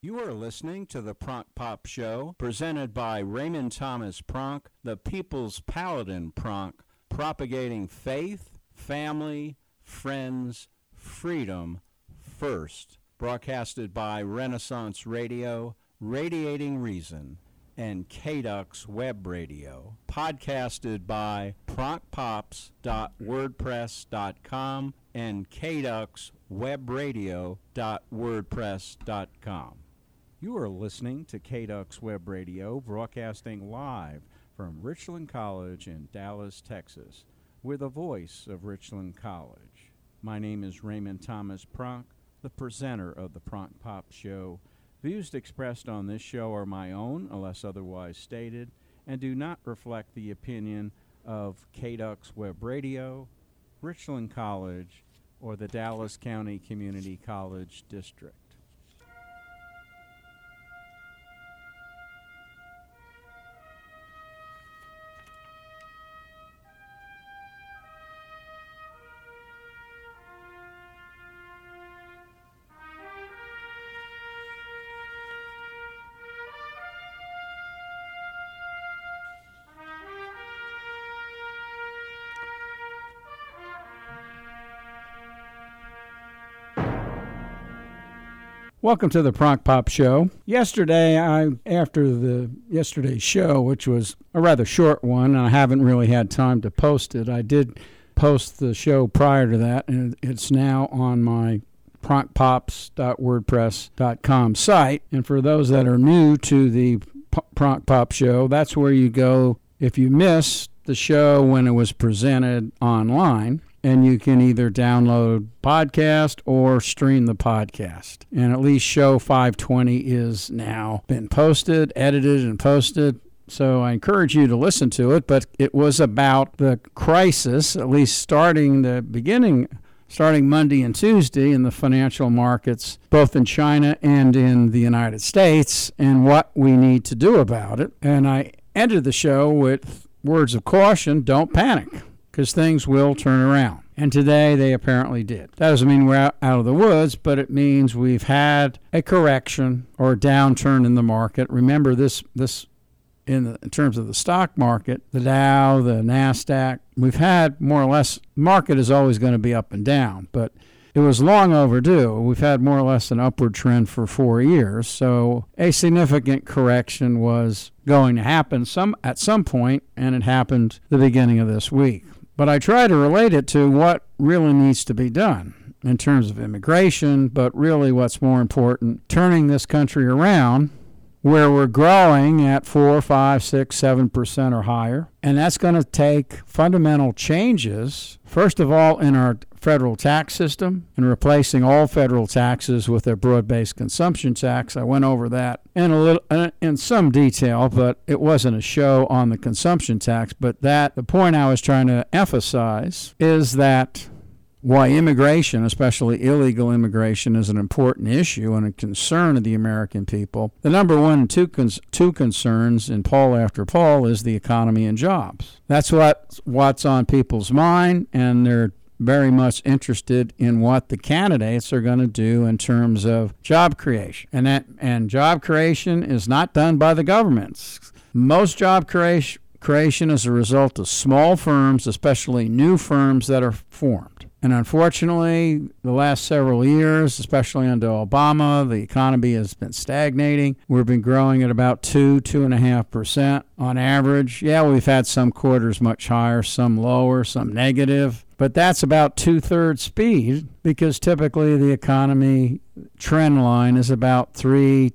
You are listening to the Pronk Pop Show, presented by Raymond Thomas Pronk, the People's Paladin Pronk, propagating faith, family, friends, freedom first. Broadcasted by Renaissance Radio, Radiating Reason, and KDUX Web Radio. Podcasted by pronkpops.wordpress.com and kduxwebradio.wordpress.com. You are listening to KDUX Web Radio, broadcasting live from Richland College in Dallas, Texas. We're the voice of Richland College. My name is Raymond Thomas Pronk, the presenter of the Pronk Pop Show. Views expressed on this show are my own, unless otherwise stated, and do not reflect the opinion of KDUX Web Radio, Richland College, or the Dallas County Community College District. Welcome to the Pronk Pop Show. Yesterday, after yesterday's show, which was a rather short one, and I haven't really had time to post it, I did post the show prior to that, and it's now on my pronkpops.wordpress.com site. And for those that are new to the Pronk Pop Show, that's where you go if you missed the show when it was presented online. And you can either download podcast or stream the podcast. And at least show 520 is now been posted, edited, and posted. So I encourage you to listen to it. But it was about the crisis, at least starting Monday and Tuesday in the financial markets, both in China and in the United States, and what we need to do about it. And I ended the show with words of caution: don't panic, because things will turn around. And today they apparently did. That doesn't mean we're out of the woods, but it means we've had a correction or a downturn in the market. Remember this in terms of the stock market, the Dow, the NASDAQ, we've had more or less, market is always going to be up and down, but it was long overdue. We've had more or less an upward trend for 4 years, so a significant correction was going to happen at some point, and it happened the beginning of this week. But I try to relate it to what really needs to be done in terms of immigration, but really what's more important, turning this country around where we're growing at 4, 5, 6, 7% or higher. And that's going to take fundamental changes, first of all, in our federal tax system and replacing all federal taxes with a broad-based consumption tax. I went over that in some detail, but it wasn't a show on the consumption tax. But the point I was trying to emphasize is that why immigration, especially illegal immigration, is an important issue and a concern of the American people. The number one and two concerns in poll after poll is the economy and jobs. That's what's on people's mind, and they're very much interested in what the candidates are going to do in terms of job creation. And job creation is not done by the governments. Most job creation is a result of small firms, especially new firms that are formed. And unfortunately, the last several years, especially under Obama, the economy has been stagnating. We've been growing at about 2.5% on average. Yeah, we've had some quarters much higher, some lower, some negative. But that's about two-thirds speed, because typically the economy trend line is about between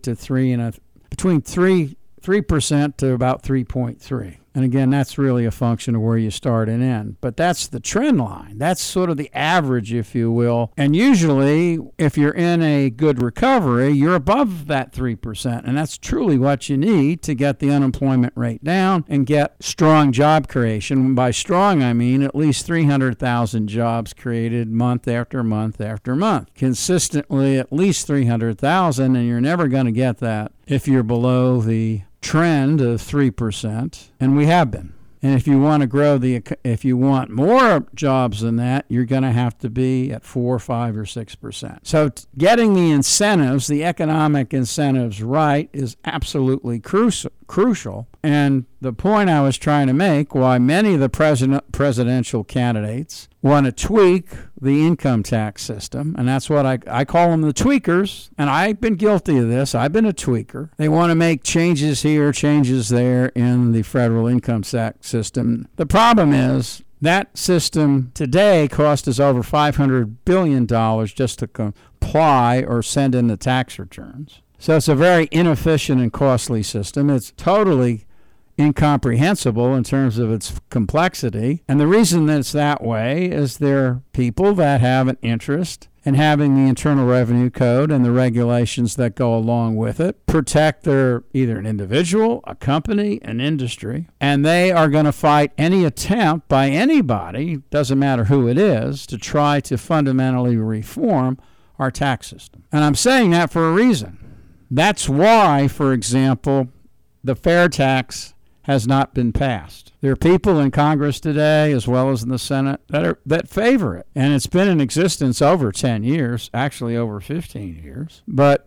3% to about 3.3. And again, that's really a function of where you start and end. But that's the trend line. That's sort of the average, if you will. And usually, if you're in a good recovery, you're above that 3%. And that's truly what you need to get the unemployment rate down and get strong job creation. By strong, I mean at least 300,000 jobs created month after month after month. Consistently, at least 300,000, and you're never going to get that if you're below the trend of 3%, and we have been. And if you want to if you want more jobs than that, you're going to have to be at 4, 5, or 6%. So getting the incentives, the economic incentives right is absolutely crucial. And the point I was trying to make, why many of the presidential candidates want to tweak the income tax system, and that's what I call them, the tweakers, and I've been guilty of this. I've been a tweaker. They want to make changes here, changes there in the federal income tax system. The problem is that system today costs us over $500 billion just to comply or send in the tax returns. So it's a very inefficient and costly system. It's totally incomprehensible in terms of its complexity. And the reason that it's that way is there are people that have an interest in having the Internal Revenue Code and the regulations that go along with it protect their either an individual, a company, an industry, and they are going to fight any attempt by anybody, doesn't matter who it is, to try to fundamentally reform our tax system. And I'm saying that for a reason. That's why, for example, the fair tax has not been passed. There are people in Congress today, as well as in the Senate, that favor it. And it's been in existence over 10 years, actually over 15 years. But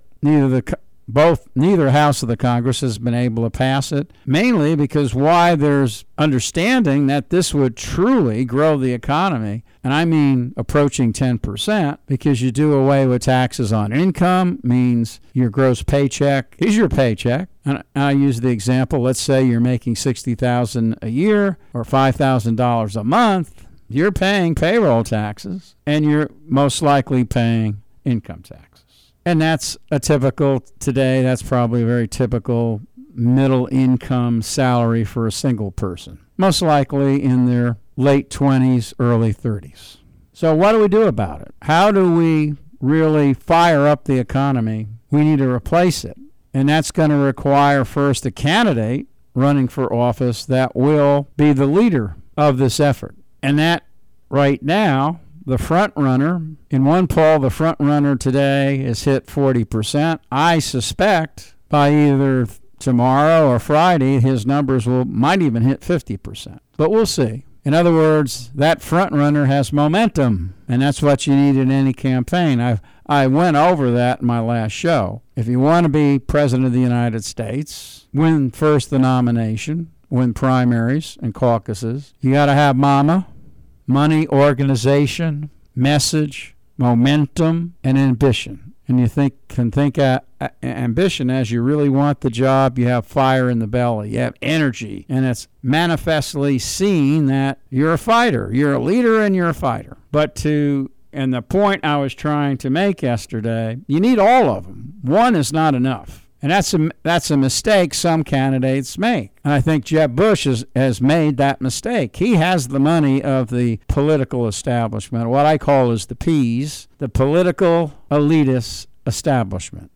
neither house of the Congress has been able to pass it, mainly because why there's understanding that this would truly grow the economy, and I mean approaching 10%, because you do away with taxes on income, means your gross paycheck is your paycheck. And I use the example, let's say you're making $60,000 a year or $5,000 a month, you're paying payroll taxes, and you're most likely paying income tax. And that's that's probably a very typical middle income salary for a single person, most likely in their late 20s, early 30s. So what do we do about it? How do we really fire up the economy? We need to replace it. And that's going to require first a candidate running for office that will be the leader of this effort. And that right now, the front runner, in one poll, the front runner today is hit 40%. I suspect by either tomorrow or Friday, his numbers might even hit 50%. But we'll see. In other words, that front runner has momentum, and that's what you need in any campaign. I went over that in my last show. If you want to be president of the United States, win first the nomination, win primaries and caucuses, you got to have mama, money, organization, message, momentum, and ambition. And you can think ambition as you really want the job. You have fire in the belly. You have energy. And it's manifestly seen that you're a fighter. You're a leader and you're a fighter. And the point I was trying to make yesterday, you need all of them. One is not enough. And that's a mistake some candidates make. And I think Jeb Bush has made that mistake. He has the money of the political establishment, what I call is the P's, the political elitist establishment,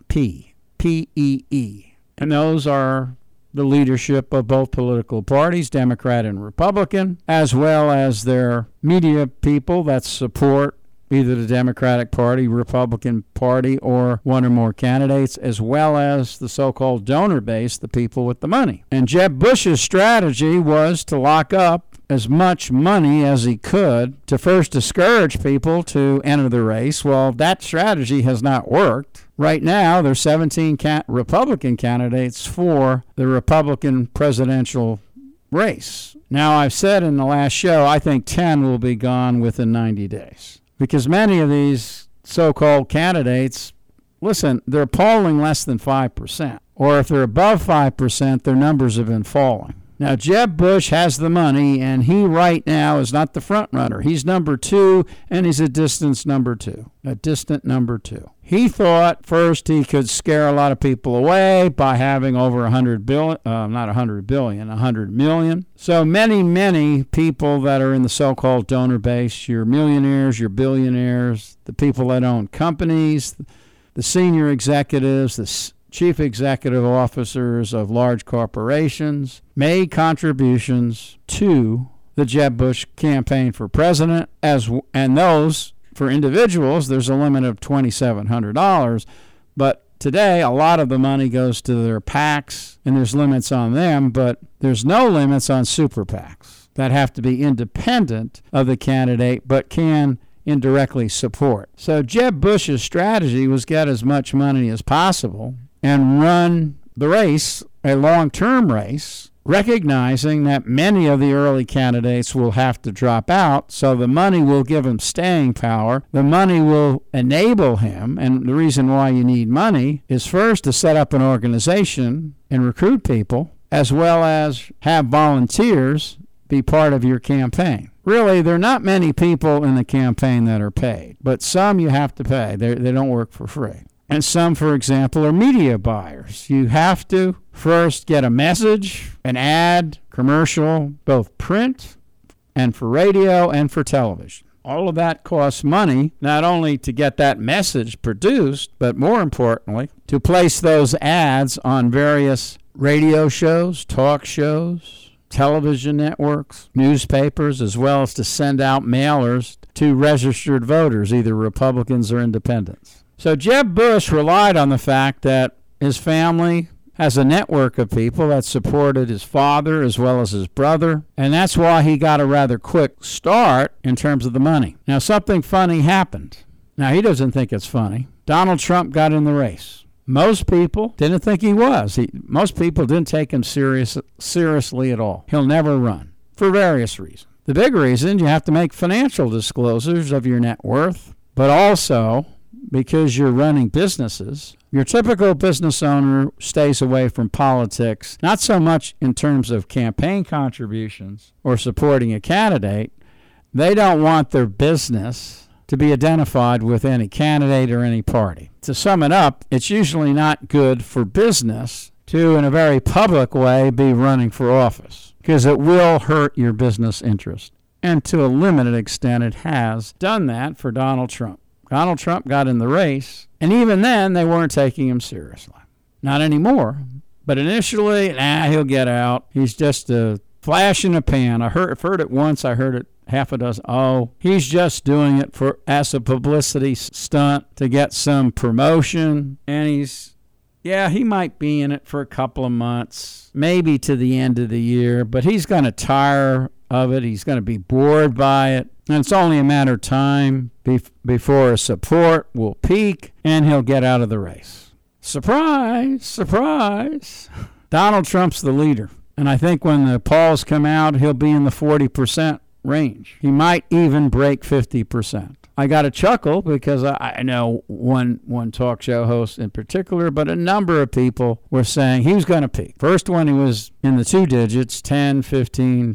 P-E-E. And those are the leadership of both political parties, Democrat and Republican, as well as their media people that support either the Democratic Party, Republican Party, or one or more candidates, as well as the so-called donor base, the people with the money. And Jeb Bush's strategy was to lock up as much money as he could to first discourage people to enter the race. Well, that strategy has not worked. Right now, there's 17 Republican candidates for the Republican presidential race. Now, I've said in the last show, I think 10 will be gone within 90 days. Because many of these so-called candidates, listen, they're polling less than 5%. Or if they're above 5%, their numbers have been falling. Now, Jeb Bush has the money, and he right now is not the front runner. He's number 2, and he's a distant number 2. He thought first he could scare a lot of people away by having over 100 million. So many people that are in the so-called donor base, your millionaires, your billionaires, the people that own companies, the senior executives, the chief executive officers of large corporations, made contributions to the Jeb Bush campaign for president, and those, for individuals, there's a limit of $2,700, but today, a lot of the money goes to their PACs, and there's limits on them, but there's no limits on super PACs that have to be independent of the candidate but can indirectly support. So Jeb Bush's strategy was get as much money as possible and run the race, a long-term race, recognizing that many of the early candidates will have to drop out, so the money will give him staying power. The money will enable him, and the reason why you need money is first to set up an organization and recruit people, as well as have volunteers be part of your campaign. Really, there are not many people in the campaign that are paid, but some you have to pay. They don't work for free. And some, for example, are media buyers. You have to first get a message, an ad, commercial, both print and for radio and for television. All of that costs money, not only to get that message produced, but more importantly, to place those ads on various radio shows, talk shows, television networks, newspapers, as well as to send out mailers to registered voters, either Republicans or independents. So Jeb Bush relied on the fact that his family has a network of people that supported his father as well as his brother, and that's why he got a rather quick start in terms of the money. Now, something funny happened. Now, he doesn't think it's funny. Donald Trump got in the race. Most people didn't think he was. Most people didn't take him seriously at all. He'll never run for various reasons. The big reason, you have to make financial disclosures of your net worth, but also because you're running businesses. Your typical business owner stays away from politics, not so much in terms of campaign contributions or supporting a candidate. They don't want their business to be identified with any candidate or any party. To sum it up, it's usually not good for business to, in a very public way, be running for office, because it will hurt your business interest. And to a limited extent, it has done that for Donald Trump. Donald Trump got in the race, and even then, they weren't taking him seriously. Not anymore, but initially, he'll get out. He's just a flash in the pan. I've heard it once, I heard it half a dozen. Oh, he's just doing it as a publicity stunt to get some promotion, and he might be in it for a couple of months, maybe to the end of the year, but he's going to tire of it. He's going to be bored by it, and it's only a matter of time before his support will peak, and he'll get out of the race. Surprise, surprise. Donald Trump's the leader, and I think when the polls come out, he'll be in the 40% range. He might even break 50%. I got a chuckle because I know one talk show host in particular, but a number of people were saying he was going to peak. First when he was in the two digits, 10, 15%.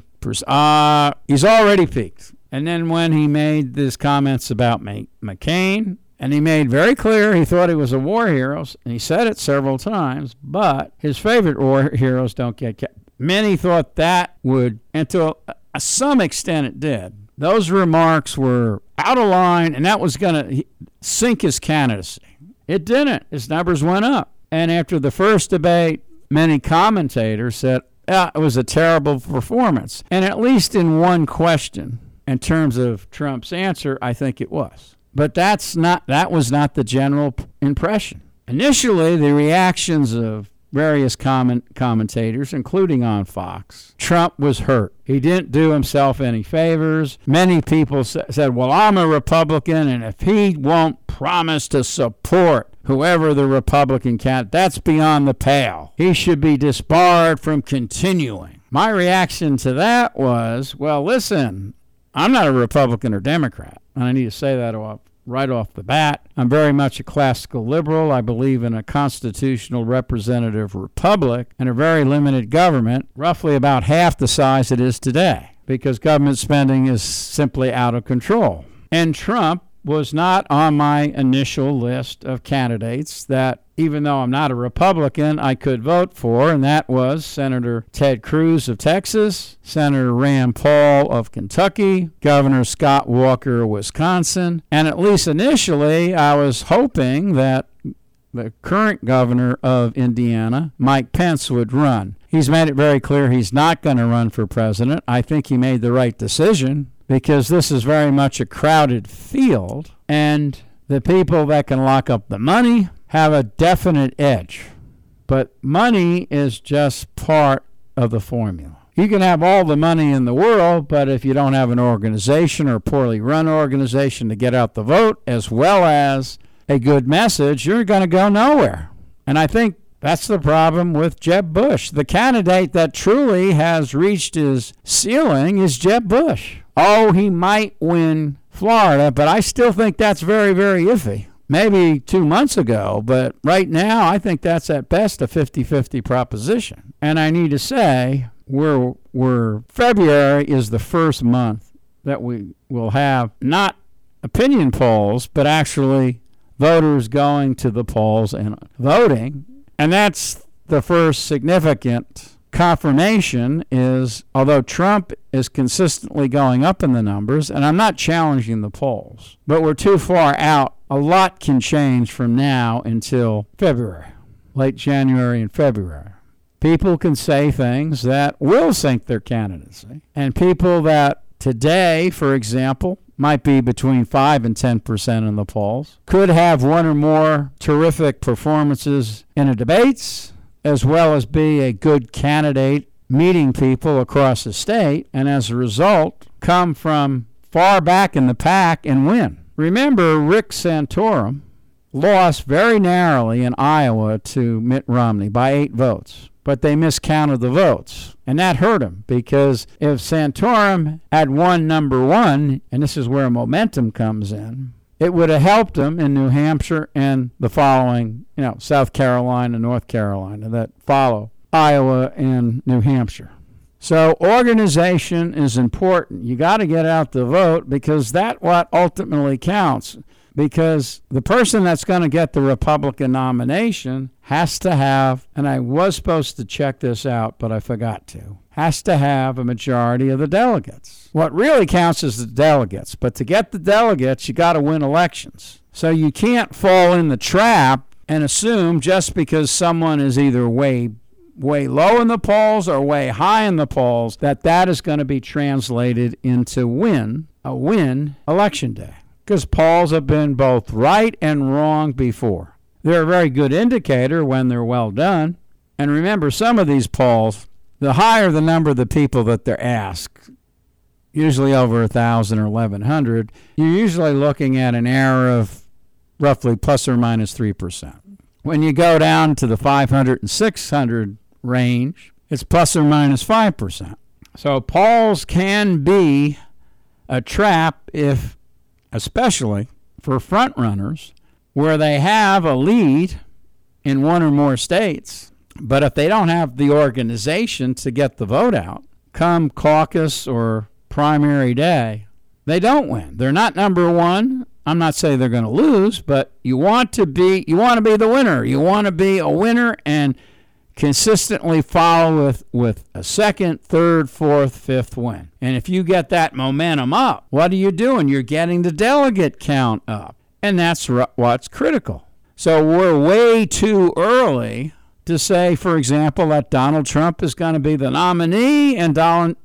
He's already peaked. And then when he made these comments about McCain, and he made very clear he thought he was a war hero, and he said it several times, but his favorite war heroes don't get kept. Many thought that would, and to some extent it did. Those remarks were out of line, and that was going to sink his candidacy. It didn't. His numbers went up. And after the first debate, many commentators said, it was a terrible performance. And at least in one question, in terms of Trump's answer, I think it was. But that was not the general impression. Initially, the reactions of various commentators, including on Fox, Trump was hurt. He didn't do himself any favors. Many people said, well, I'm a Republican, and if he won't promise to support whoever the Republican candidate, that's beyond the pale. He should be disbarred from continuing. My reaction to that was, well, listen, I'm not a Republican or Democrat, and I need to say that right off the bat. I'm very much a classical liberal. I believe in a constitutional representative republic and a very limited government, roughly about half the size it is today, because government spending is simply out of control. And Trump was not on my initial list of candidates that, even though I'm not a Republican, I could vote for, and that was Senator Ted Cruz of Texas, Senator Rand Paul of Kentucky, Governor Scott Walker of Wisconsin, and at least initially I was hoping that the current governor of Indiana, Mike Pence, would run. He's made it very clear he's not going to run for president. I think he made the right decision, because this is very much a crowded field, and the people that can lock up the money have a definite edge. But money is just part of the formula. You can have all the money in the world, but if you don't have an organization or a poorly run organization to get out the vote, as well as a good message, you're going to go nowhere. And I think that's the problem with Jeb Bush. The candidate that truly has reached his ceiling is Jeb Bush. Oh, he might win Florida, but I still think that's very, very iffy. Maybe 2 months ago, but right now I think that's at best a 50-50 proposition. And I need to say, February is the first month that we will have not opinion polls, but actually voters going to the polls and voting. And that's the first significant confirmation is, although Trump is consistently going up in the numbers, and I'm not challenging the polls, but we're too far out. A lot can change from now until February, late January and February. People can say things that will sink their candidacy. And people that today, for example, might be between 5 and 10% in the polls, could have one or more terrific performances in the debates, as well as be a good candidate meeting people across the state, and as a result, come from far back in the pack and win. Remember, Rick Santorum lost very narrowly in Iowa to Mitt Romney by 8 votes, but they miscounted the votes, and that hurt him, because if Santorum had won number 1, and this is where momentum comes in, it would have helped him in New Hampshire and the following, South Carolina, North Carolina that follow Iowa and New Hampshire. So organization is important. You got to get out the vote, because that's what ultimately counts. Because the person that's going to get the Republican nomination has to have, and I was supposed to check this out, but I forgot to, has to have a majority of the delegates. What really counts is the delegates. But to get the delegates, you got to win elections. So you can't fall in the trap and assume just because someone is either way low in the polls or way high in the polls that is going to be translated into a win election day. Because polls have been both right and wrong before. They're a very good indicator when they're well done. And remember, some of these polls, the higher the number of the people that they're asked, usually over 1,000 or 1,100, you're usually looking at an error of roughly plus or minus 3%. When you go down to the 500 and 600 range, it's plus or minus 5%. So polls can be a trap especially for front runners, where they have a lead in one or more states, but if they don't have the organization to get the vote out, come caucus or primary day, they don't win. They're not number 1. I'm not saying they're going to lose, but you want to be the winner. You want to be a winner and consistently follow with a second, third, fourth, fifth win. And if you get that momentum up, what are you doing? You're getting the delegate count up. And that's what's critical. So we're way too early to say, for example, that Donald Trump is going to be the nominee and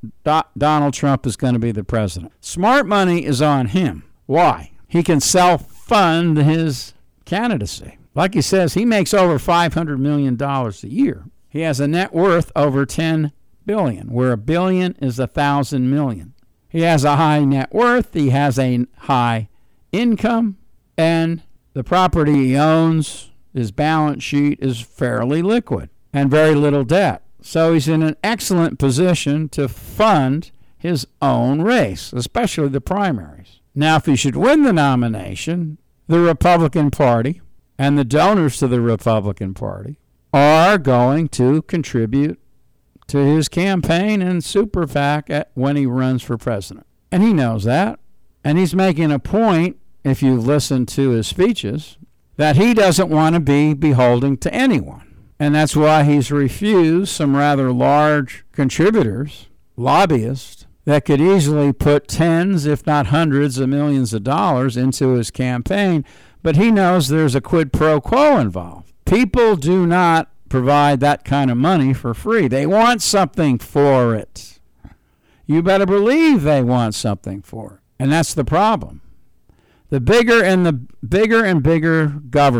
Donald Trump is going to be the president. Smart money is on him. Why? He can self-fund his candidacy. Like he says, he makes over $500 million a year. He has a net worth over $10 billion, where $1 billion is 1,000 million. He has a high net worth. He has a high income, and the property he owns, his balance sheet is fairly liquid and very little debt. So he's in an excellent position to fund his own race, especially the primaries. Now, if he should win the nomination, the Republican Party and the donors to the Republican Party are going to contribute to his campaign and super PAC when he runs for president. And he knows that. And he's making a point, if you listen to his speeches, that he doesn't want to be beholden to anyone. And that's why he's refused some rather large contributors, lobbyists, that could easily put tens, if not hundreds of millions of dollars into his campaign. But he knows there's a quid pro quo involved. People do not provide that kind of money for free. They want something for it. You better believe they want something for it. And that's the problem. The bigger and bigger government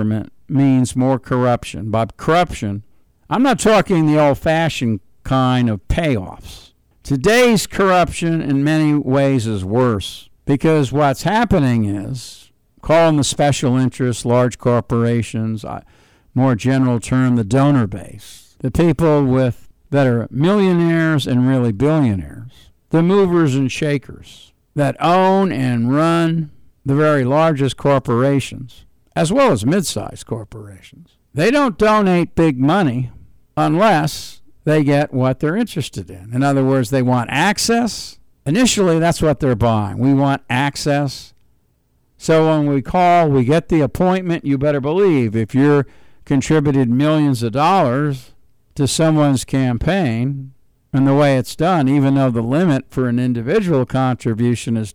means more corruption. By corruption, I'm not talking the old-fashioned kind of payoffs. Today's corruption in many ways is worse because what's happening is, calling the special interests, large corporations, more general term, the donor base, the people that are millionaires and really billionaires, the movers and shakers that own and run the very largest corporations, as well as mid-sized corporations. They don't donate big money unless they get what they're interested in. In other words, they want access. Initially, that's what they're buying. We want access. So when we call, we get the appointment. You better believe if you're contributed millions of dollars to someone's campaign, and the way it's done, even though the limit for an individual contribution is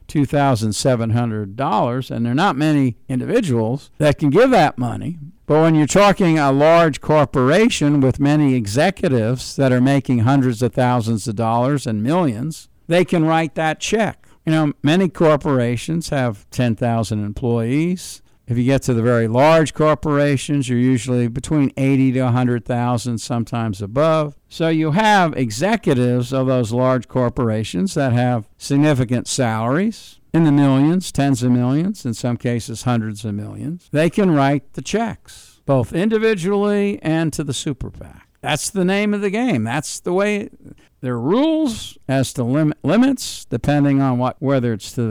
$2,700, and there are not many individuals that can give that money. But when you're talking a large corporation with many executives that are making hundreds of thousands of dollars and millions, they can write that check. Many corporations have 10,000 employees. If you get to the very large corporations, you're usually between 80 to 100,000, sometimes above. So you have executives of those large corporations that have significant salaries in the millions, tens of millions, in some cases hundreds of millions. They can write the checks, both individually and to the super PAC. That's the name of the game. That's the way. There are rules as to limits, depending on whether it's to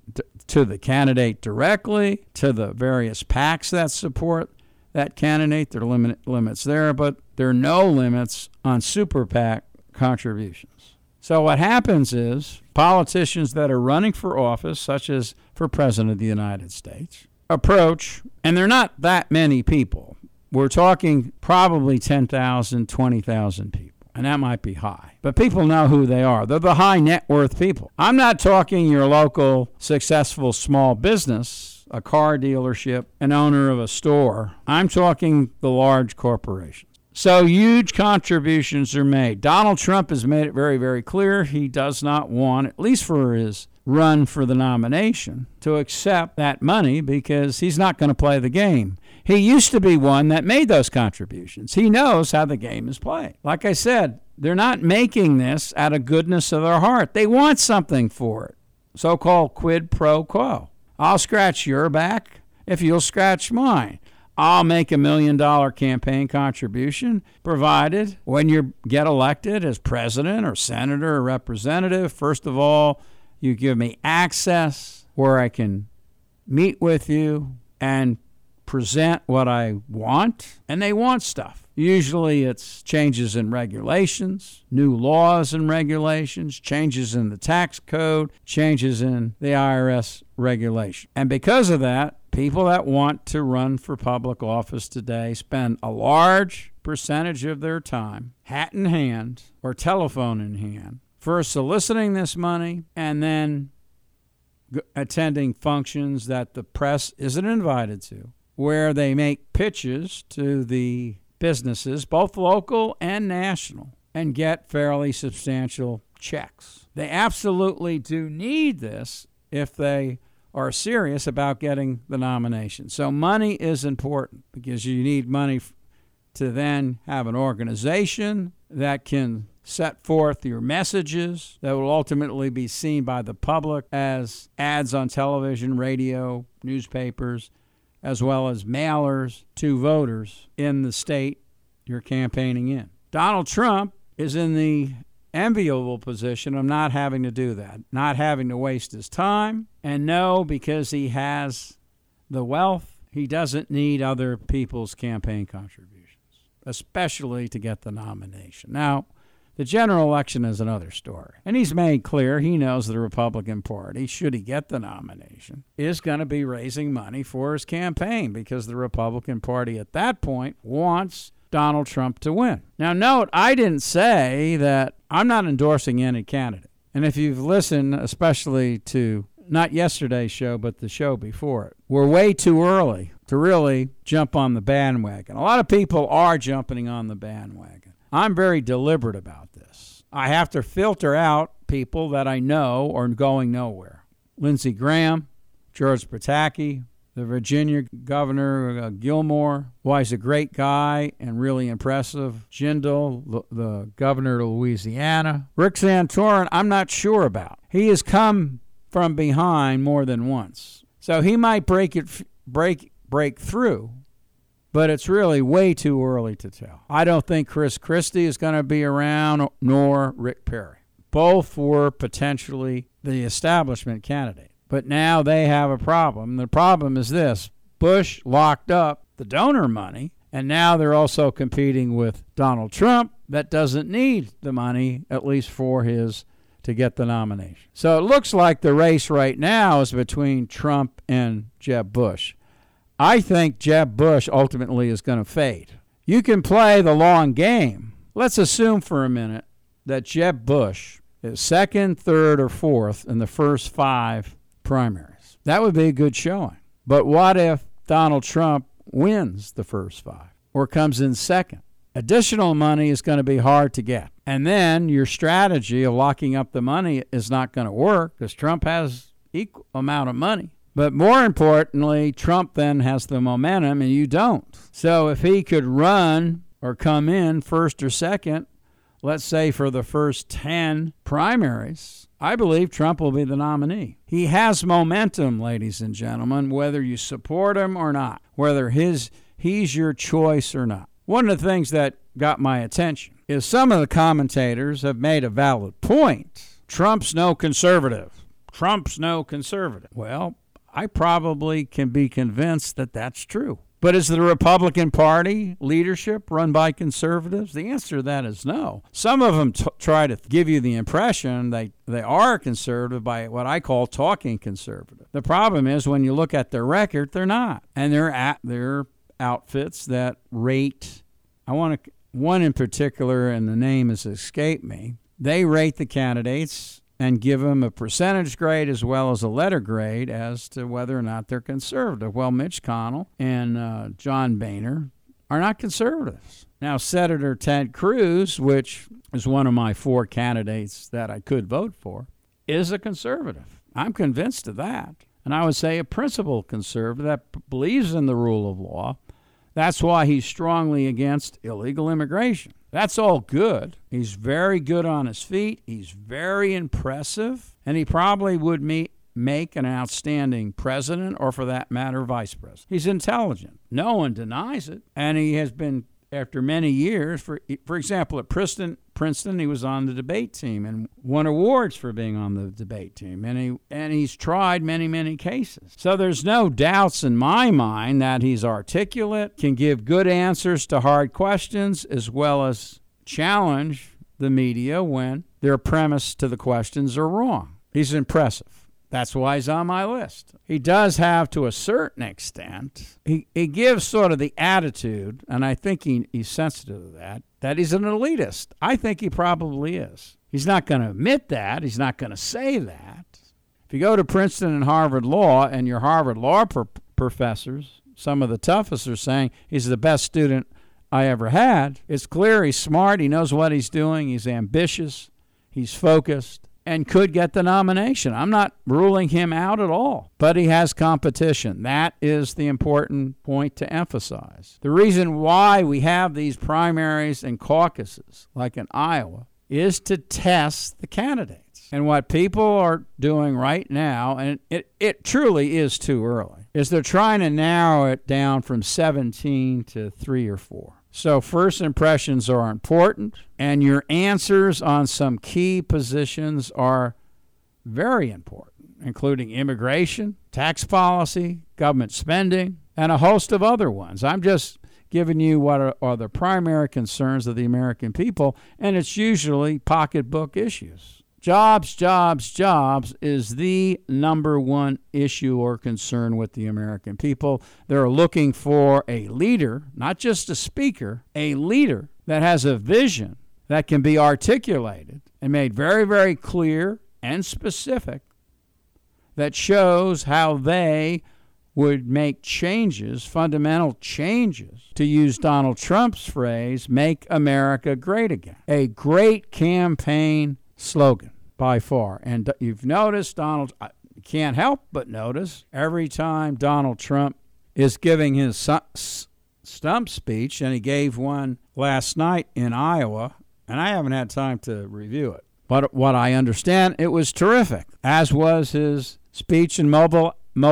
the candidate directly, to the various PACs that support that candidate. There are limits there, but there are no limits on super PAC contributions. So what happens is politicians that are running for office, such as for President of the United States, approach, and they're not that many people. We're talking probably 10,000, 20,000 people. And that might be high. But people know who they are. They're the high net worth people. I'm not talking your local successful small business, a car dealership, an owner of a store. I'm talking the large corporations. So huge contributions are made. Donald Trump has made it very, very clear he does not want, at least for his run for the nomination, to accept that money because he's not going to play the game. He used to be one that made those contributions. He knows how the game is played. Like I said, they're not making this out of goodness of their heart. They want something for it. So-called quid pro quo. I'll scratch your back if you'll scratch mine. I'll make $1 million campaign contribution, provided when you get elected as president or senator or representative, first of all, you give me access where I can meet with you and present what I want. And they want stuff. Usually it's changes in regulations, new laws and regulations, changes in the tax code, changes in the IRS regulation. And because of that, people that want to run for public office today spend a large percentage of their time, hat in hand or telephone in hand, first soliciting this money and then attending functions that the press isn't invited to, where they make pitches to the businesses, both local and national, and get fairly substantial checks. They absolutely do need this if they are serious about getting the nomination. So money is important because you need money to then have an organization that can set forth your messages that will ultimately be seen by the public as ads on television, radio, newspapers, as well as mailers to voters in the state you're campaigning in. Donald Trump is in the enviable position of not having to do that, not having to waste his time, and no, because he has the wealth, he doesn't need other people's campaign contributions, especially to get the nomination. Now, the general election is another story. And he's made clear he knows the Republican Party, should he get the nomination, is going to be raising money for his campaign because the Republican Party at that point wants Donald Trump to win. Now, note, I didn't say that I'm not endorsing any candidate. And if you've listened, especially to not yesterday's show, but the show before it, we're way too early to really jump on the bandwagon. A lot of people are jumping on the bandwagon. I'm very deliberate about this. I have to filter out people that I know are going nowhere. Lindsey Graham, George Pataki, The Virginia governor, Gilmore, why he's a great guy and really impressive. Jindal, the governor of Louisiana. Rick Santorum, I'm not sure about. He has come from behind more than once. So he might break through, but it's really way too early to tell. I don't think Chris Christie is going to be around, nor Rick Perry. Both were potentially the establishment candidate. But now they have a problem. The problem is this. Bush locked up the donor money, and now they're also competing with Donald Trump that doesn't need the money, at least for to get the nomination. So it looks like the race right now is between Trump and Jeb Bush. I think Jeb Bush ultimately is going to fade. You can play the long game. Let's assume for a minute that Jeb Bush is second, third, or fourth in the first 5 primaries. That would be a good showing. But what if Donald Trump wins the first 5 or comes in second? Additional money is going to be hard to get. And then your strategy of locking up the money is not going to work because Trump has equal amount of money. But more importantly, Trump then has the momentum and you don't. So if he could run or come in first or second, let's say for the first 10 primaries, I believe Trump will be the nominee. He has momentum, ladies and gentlemen, whether you support him or not, whether he's your choice or not. One of the things that got my attention is some of the commentators have made a valid point. Trump's no conservative. Trump's no conservative. Well, I probably can be convinced that that's true. But is the Republican Party leadership run by conservatives? The answer to that is no. Some of them try to give you the impression they are conservative by what I call talking conservative. The problem is when you look at their record, they're not. And they're outfits that rate, one in particular, and the name has escaped me, they rate the candidates and give them a percentage grade as well as a letter grade as to whether or not they're conservative. Well, Mitch McConnell and John Boehner are not conservatives. Now, Senator Ted Cruz, which is one of my 4 candidates that I could vote for, is a conservative. I'm convinced of that. And I would say a principled conservative that believes in the rule of law. That's why he's strongly against illegal immigration. That's all good. He's very good on his feet. He's very impressive. And he probably would make an outstanding president or, for that matter, vice president. He's intelligent. No one denies it. And he has been, after many years, for example, at Princeton, he was on the debate team and won awards for being on the debate team. And he's tried many, many cases. So there's no doubts in my mind that he's articulate, can give good answers to hard questions, as well as challenge the media when their premise to the questions are wrong. He's impressive. That's why he's on my list. He does have, to a certain extent, he gives sort of the attitude, and I think he's sensitive to that he's an elitist. I think he probably is. He's not going to admit that. He's not going to say that. If you go to Princeton and Harvard Law, and your Harvard Law professors, some of the toughest, are saying he's the best student I ever had, it's clear he's smart. He knows what he's doing. He's ambitious. He's focused. And could get the nomination. I'm not ruling him out at all, but he has competition. That is the important point to emphasize. The reason why we have these primaries and caucuses, like in Iowa, is to test the candidates. And what people are doing right now, and it truly is too early, is they're trying to narrow it down from 17 to 3 or 4. So first impressions are important, and your answers on some key positions are very important, including immigration, tax policy, government spending, and a host of other ones. I'm just giving you what are the primary concerns of the American people, and it's usually pocketbook issues. Jobs, jobs, jobs is the number one issue or concern with the American people. They're looking for a leader, not just a speaker, a leader that has a vision that can be articulated and made very, very clear and specific, that shows how they would make changes, fundamental changes, to use Donald Trump's phrase, make America great again. A great campaign slogan by far. And you've noticed Donald, can't help but notice every time Donald Trump is giving his stump speech, and he gave one last night in Iowa, and I haven't had time to review it. But what I understand, it was terrific, as was his speech in Mobile,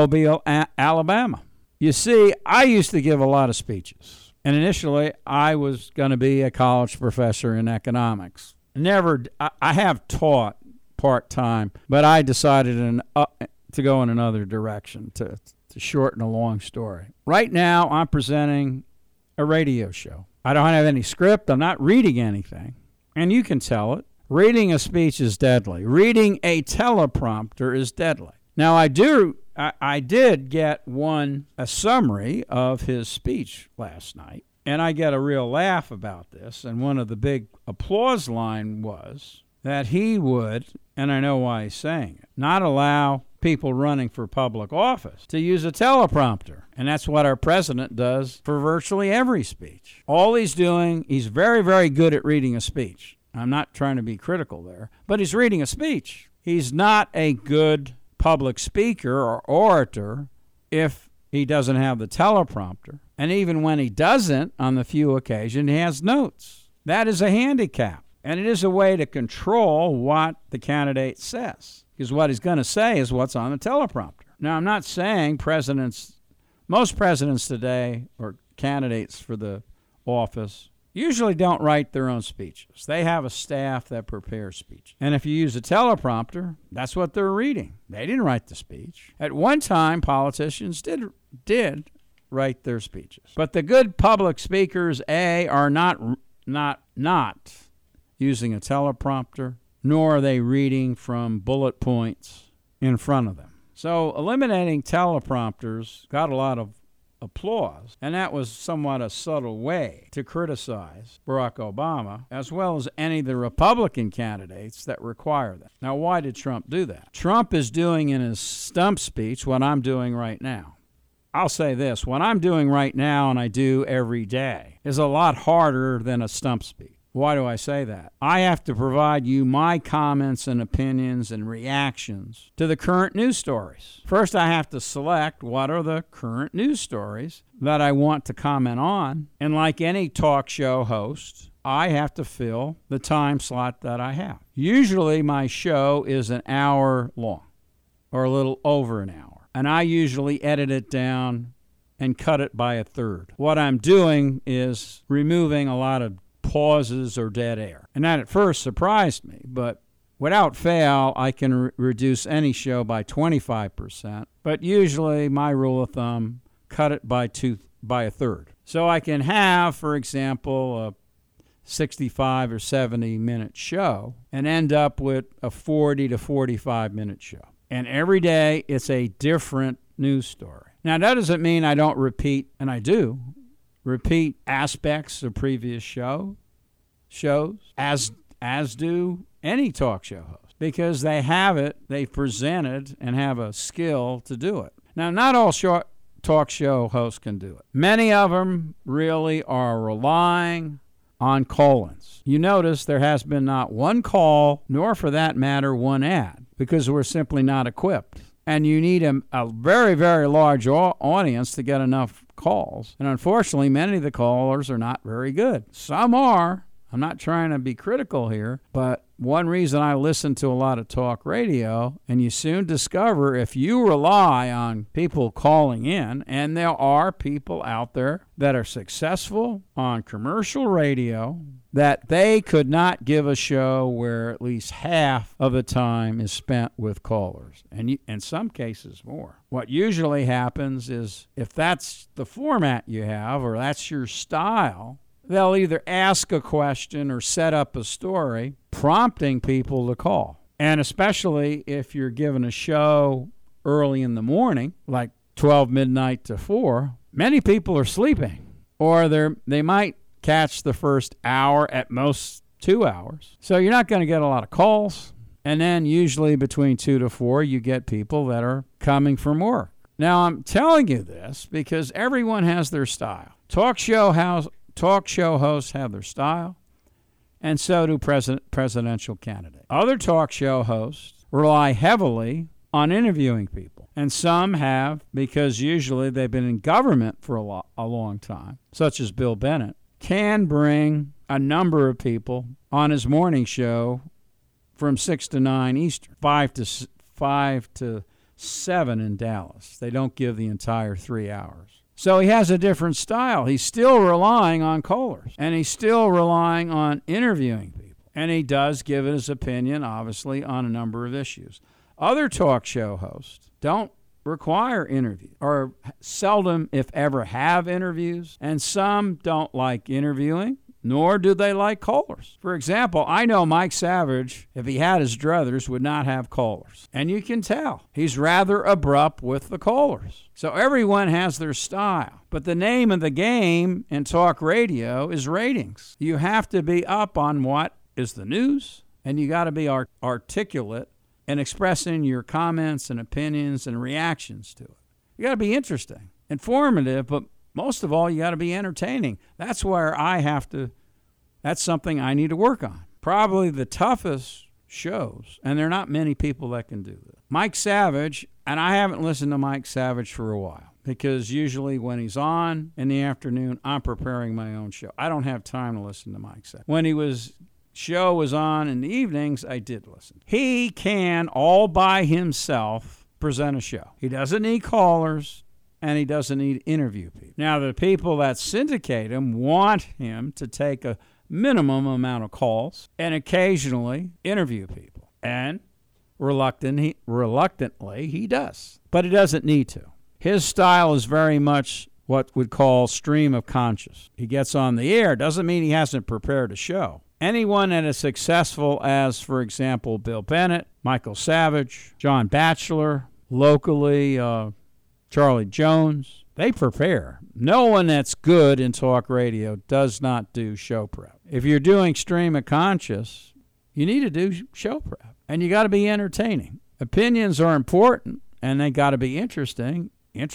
Alabama. You see, I used to give a lot of speeches, and initially I was going to be a college professor in economics. I have taught part-time, but I decided to go in another direction, to shorten a long story. Right now, I'm presenting a radio show. I don't have any script. I'm not reading anything, and you can tell it. Reading a speech is deadly. Reading a teleprompter is deadly. Now, I did get a summary of his speech last night, and I get a real laugh about this, and one of the big applause line was that he would, and I know why he's saying it, not allow people running for public office to use a teleprompter. And that's what our president does for virtually every speech. All he's doing, he's very, very good at reading a speech. I'm not trying to be critical there, but he's reading a speech. He's not a good public speaker or orator if he doesn't have the teleprompter. And even when he doesn't, on the few occasions, he has notes. That is a handicap. And it is a way to control what the candidate says, because what he's going to say is what's on the teleprompter. Now, I'm not saying most presidents today, or candidates for the office, usually don't write their own speeches. They have a staff that prepares speeches. And if you use a teleprompter, that's what they're reading. They didn't write the speech. At one time, politicians did write their speeches. But the good public speakers, are not using a teleprompter, nor are they reading from bullet points in front of them. So eliminating teleprompters got a lot of applause, and that was somewhat a subtle way to criticize Barack Obama, as well as any of the Republican candidates that require that. Now, why did Trump do that? Trump is doing in his stump speech what I'm doing right now. I'll say this, what I'm doing right now and I do every day is a lot harder than a stump speech. Why do I say that? I have to provide you my comments and opinions and reactions to the current news stories. First, I have to select what are the current news stories that I want to comment on. And like any talk show host, I have to fill the time slot that I have. Usually my show is an hour long or a little over an hour. And I usually edit it down and cut it by a third. What I'm doing is removing a lot of pauses or dead air. And that at first surprised me, but without fail, I can reduce any show by 25%. But usually my rule of thumb, cut it by a third. So I can have, for example, a 65 or 70 minute show and end up with a 40 to 45 minute show. And every day it's a different news story. Now that doesn't mean I don't repeat, and I do, repeat aspects of previous shows, as do any talk show host, because they have it, they presented, and have a skill to do it. Now, not all talk show hosts can do it. Many of them really are relying on call-ins. You notice there has been not one call, nor for that matter one ad, because we're simply not equipped. And you need a very, very large audience to get enough calls. And unfortunately, many of the callers are not very good. Some are. I'm not trying to be critical here, but one reason I listen to a lot of talk radio, and you soon discover if you rely on people calling in, and there are people out there that are successful on commercial radio, that they could not give a show where at least half of the time is spent with callers, and in some cases more. What usually happens is if that's the format you have or that's your style, they'll either ask a question or set up a story prompting people to call. And especially if you're given a show early in the morning, like 12 midnight to 4, many people are sleeping. Or they might catch the first hour, at most 2 hours. So you're not going to get a lot of calls. And then usually between 2 to 4, you get people that are coming from work. Now, I'm telling you this because everyone has their style. Talk show hosts have their style, and so do presidential candidates. Other talk show hosts rely heavily on interviewing people. And some have, because usually they've been in government for a long time, such as Bill Bennett, can bring a number of people on his morning show from 6 to 9 Eastern, 5 to 7 in Dallas. They don't give the entire 3 hours. So he has a different style. He's still relying on callers, and he's still relying on interviewing people. And he does give his opinion, obviously, on a number of issues. Other talk show hosts don't require interviews, or seldom, if ever, have interviews, and some don't like interviewing, nor do they like callers. For example, I know Mike Savage, if he had his druthers, would not have callers. And you can tell. He's rather abrupt with the callers. So everyone has their style. But the name of the game in talk radio is ratings. You have to be up on what is the news, and you got to be articulate in expressing your comments and opinions and reactions to it. You got to be interesting, informative, but most of all, you got to be entertaining. That's where that's something I need to work on. Probably the toughest shows, and there are not many people that can do this. Mike Savage, and I haven't listened to Mike Savage for a while, because usually when he's on in the afternoon, I'm preparing my own show. I don't have time to listen to Mike Savage. When his show was on in the evenings, I did listen. He can, all by himself, present a show. He doesn't need callers, and he doesn't need to interview people. Now, the people that syndicate him want him to take a minimum amount of calls and occasionally interview people. And reluctantly, he does. But he doesn't need to. His style is very much what we'd call stream of conscious. He gets on the air. Doesn't mean he hasn't prepared a show. Anyone that is successful as, for example, Bill Bennett, Michael Savage, John Batchelor, locally, Charlie Jones, they prepare. No one that's good in talk radio does not do show prep. If you're doing stream of conscious, you need to do show prep. And you got to be entertaining. Opinions are important, and they got to be interesting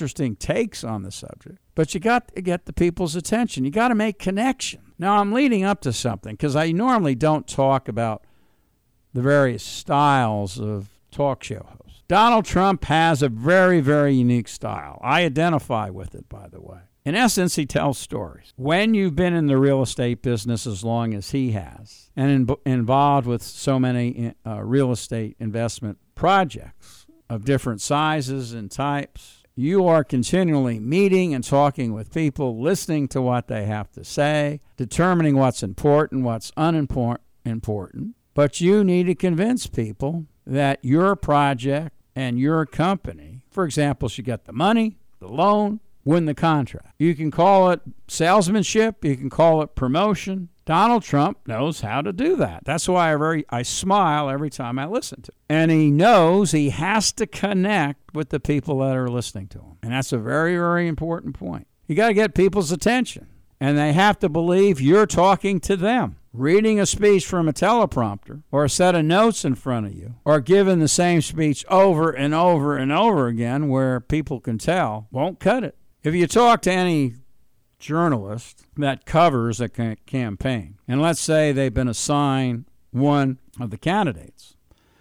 takes on the subject. But you got to get the people's attention. You got to make connection. Now, I'm leading up to something, because I normally don't talk about the various styles of talk show hosts. Donald Trump has a very, very unique style. I identify with it, by the way. In essence, he tells stories. When you've been in the real estate business as long as he has, and involved with so many real estate investment projects of different sizes and types, you are continually meeting and talking with people, listening to what they have to say, determining what's important, what's unimportant. But you need to convince people that your project and your company, for example, should get the money, the loan, win the contract. You can call it salesmanship. You can call it promotion. Donald Trump knows how to do that. That's why I smile every time I listen to him. And he knows he has to connect with the people that are listening to him. And that's a very, very important point. You got to get people's attention. And they have to believe you're talking to them. Reading a speech from a teleprompter or a set of notes in front of you, or giving the same speech over and over and over again where people can tell, won't cut it. If you talk to any journalist that covers a campaign, and let's say they've been assigned one of the candidates,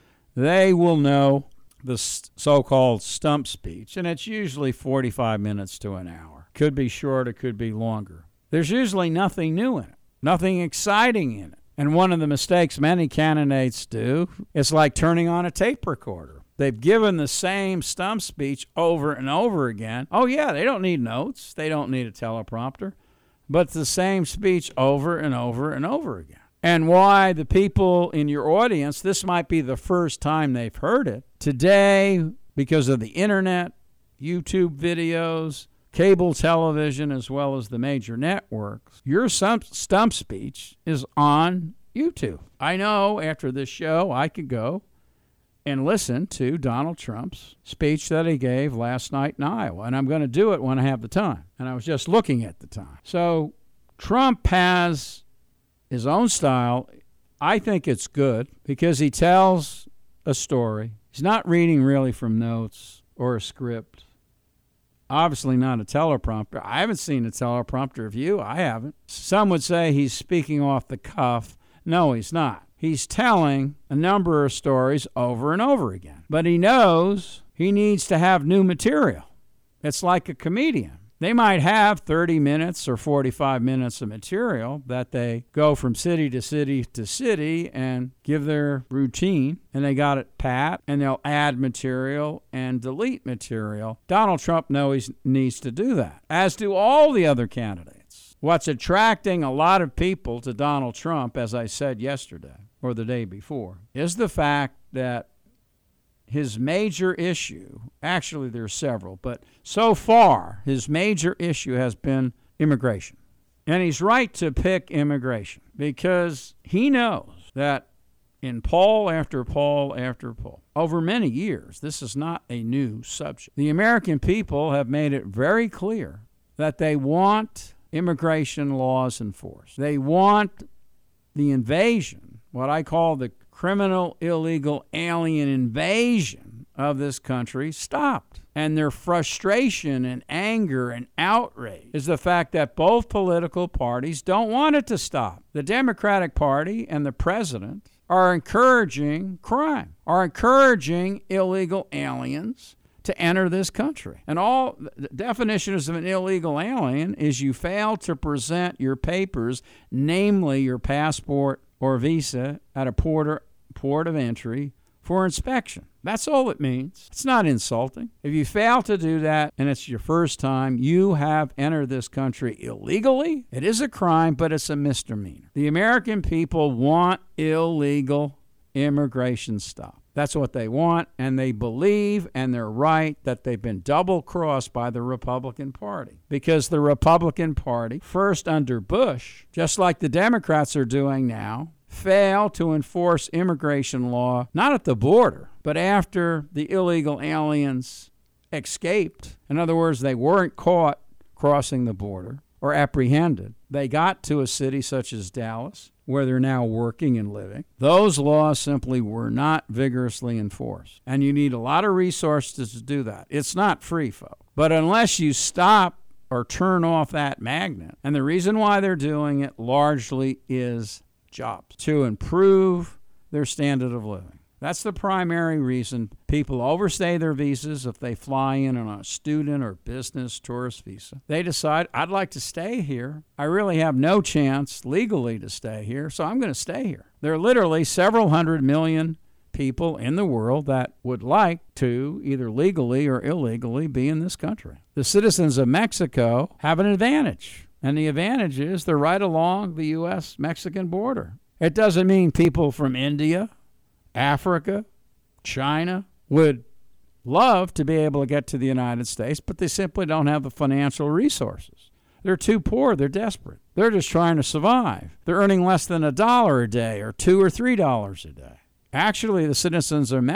they will know the so-called stump speech, and it's usually 45 minutes to an hour. Could be short, it could be longer. There's usually nothing new in it. Nothing exciting in it. And one of the mistakes many candidates do is like turning on a tape recorder. They've given the same stump speech over and over again. Oh, yeah, they don't need notes. They don't need a teleprompter. But it's the same speech over and over and over again. And why the people in your audience, this might be the first time they've heard it. Today, because of the internet, YouTube videos, cable television, as well as the major networks, your stump speech is on YouTube. I know after this show, I could go and listen to Donald Trump's speech that he gave last night in Iowa, and I'm going to do it when I have the time. And I was just looking at the time. So Trump has his own style. I think it's good because he tells a story. He's not reading really from notes or a script. Obviously not a teleprompter. I haven't seen a teleprompter of you. I haven't. Some would say he's speaking off the cuff. No, he's not. he's telling a number of stories over and over again. But he knows he needs to have new material. It's like a comedian. They might have 30 minutes or 45 minutes of material that they go from city to city to city and give their routine, and they got it pat, and they'll add material and delete material. Donald Trump knows he needs to do that, as do all the other candidates. What's attracting a lot of people to Donald Trump, as I said yesterday or the day before, is the fact that his major issue, actually there's several, but so far his major issue has been immigration. And he's right to pick immigration because he knows that in poll after poll after poll, over many years, this is not a new subject. The American people have made it very clear that they want immigration laws enforced. They want the invasion, what I call the criminal, illegal, alien invasion of this country, stopped. And their frustration and anger and outrage is the fact that both political parties don't want it to stop. The Democratic Party and the president are encouraging crime, are encouraging illegal aliens to enter this country. And all the definitions of an illegal alien is you fail to present your papers, namely your passport or visa, at a port of entry for inspection. That's all it means. It's not insulting. If you fail to do that and it's your first time, you have entered this country illegally. It is a crime, but it's a misdemeanor. The American people want illegal immigration stopped. That's what they want, and they believe, and they're right, that they've been double-crossed by the Republican Party. Because the Republican Party, first under Bush, just like the Democrats are doing now, failed to enforce immigration law, not at the border, but after the illegal aliens escaped. In other words, they weren't caught crossing the border or apprehended. They got to a city such as Dallas, where they're now working and living. Those laws simply were not vigorously enforced. And you need a lot of resources to do that. It's not free, folks. But unless you stop or turn off that magnet, and the reason why they're doing it largely is jobs, to improve their standard of living. That's the primary reason people overstay their visas if they fly in on a student or business tourist visa. They decide, I'd like to stay here. I really have no chance legally to stay here, so I'm going to stay here. There are literally several 100 million people in the world that would like to, either legally or illegally, be in this country. The citizens of Mexico have an advantage, and the advantage is they're right along the U.S.-Mexican border. It doesn't mean people from India, Africa, China would love to be able to get to the United States, but they simply don't have the financial resources. They're too poor. They're desperate. They're just trying to survive. They're earning less than $1 a day or $2 or $3 a day. Actually, the citizens of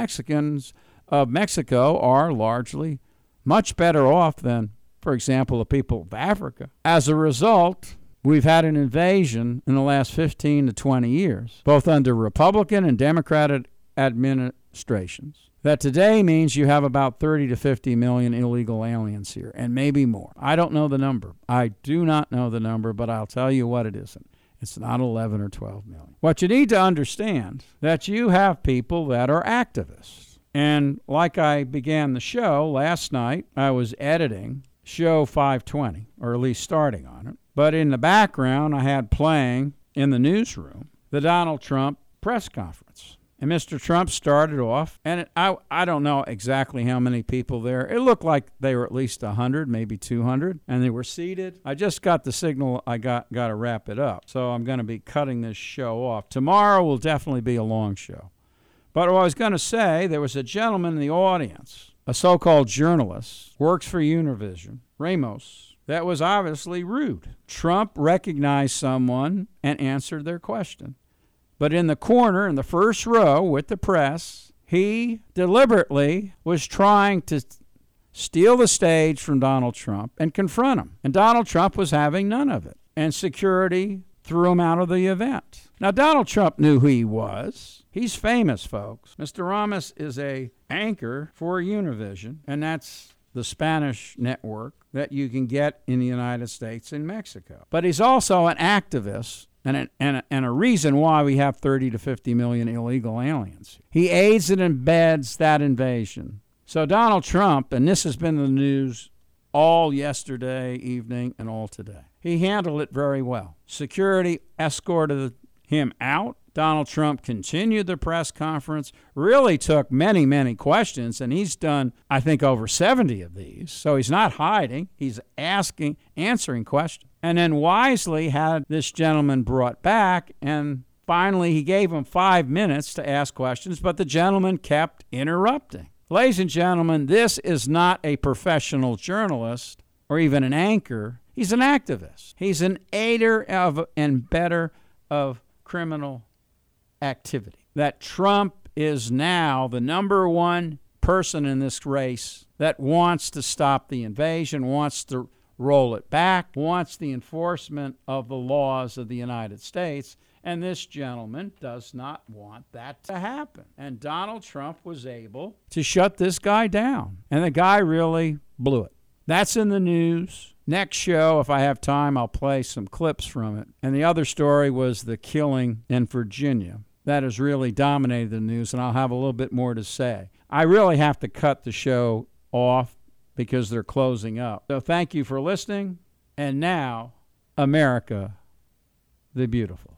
Mexico are largely much better off than, for example, the people of Africa. As a result, we've had an invasion in the last 15 to 20 years, both under Republican and Democratic administrations, that today means you have about 30 to 50 million illegal aliens here, and maybe more. I don't know the number. I do not know the number, but I'll tell you what it isn't. It's not 11 or 12 million. What you need to understand, that you have people that are activists. And like I began the show last night, I was editing show 520, or at least starting on it. But in the background, I had playing in the newsroom the Donald Trump press conference. And Mr. Trump started off, and I don't know exactly how many people there. It looked like they were at least 100, maybe 200, and they were seated. I just got the signal I got to wrap it up, so I'm going to be cutting this show off. Tomorrow will definitely be a long show. But what I was going to say, there was a gentleman in the audience, a so-called journalist, works for Univision, Ramos, that was obviously rude. Trump recognized someone and answered their question. But in the corner, in the first row with the press, he deliberately was trying to steal the stage from Donald Trump and confront him. And Donald Trump was having none of it. And security threw him out of the event. Now, Donald Trump knew who he was. He's famous, folks. Mr. Ramos is an anchor for Univision, and that's the Spanish network that you can get in the United States and Mexico. But he's also an activist and a reason why we have 30 to 50 million illegal aliens. He aids and embeds that invasion. So Donald Trump, and this has been the news all yesterday evening and all today, he handled it very well. Security escorted him out. Donald Trump continued the press conference, really took many, many questions, and he's done, I think, over 70 of these. So he's not hiding. He's answering questions. And then wisely had this gentleman brought back, and finally he gave him 5 minutes to ask questions, but the gentleman kept interrupting. Ladies and gentlemen, this is not a professional journalist or even an anchor. He's an activist. He's an aider and abettor of criminal activity. That Trump is now the number one person in this race that wants to stop the invasion, wants to roll it back, wants the enforcement of the laws of the United States, and this gentleman does not want that to happen. And Donald Trump was able to shut this guy down, and the guy really blew it. That's in the news. Next show, if I have time, I'll play some clips from it. And the other story was the killing in Virginia. That has really dominated the news, and I'll have a little bit more to say. I really have to cut the show off because they're closing up. So thank you for listening. And now, America the Beautiful.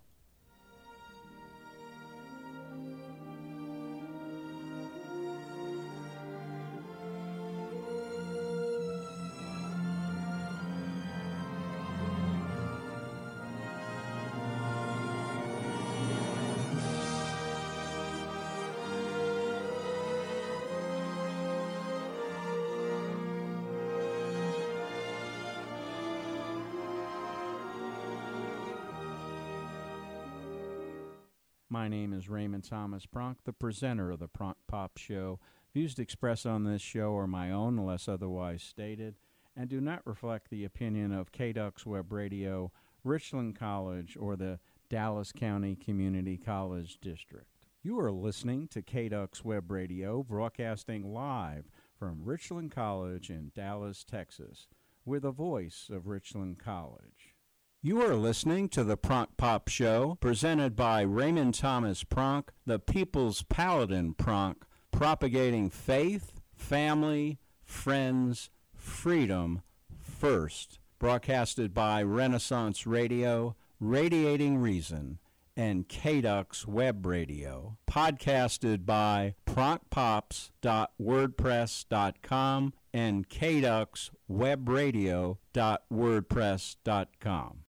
My name is Raymond Thomas Pronk, the presenter of the Pronk Pop Show. Views expressed on this show are my own unless otherwise stated and do not reflect the opinion of KDUX Web Radio, Richland College, or the Dallas County Community College District. You are listening to KDUX Web Radio, broadcasting live from Richland College in Dallas, Texas, with the voice of Richland College. You are listening to the Pronk Pop Show, presented by Raymond Thomas Pronk, the People's Paladin Pronk, propagating faith, family, friends, freedom first. Broadcasted by Renaissance Radio, Radiating Reason, and KDUX Web Radio. Podcasted by pronkpops.wordpress.com and kduxwebradio.wordpress.com.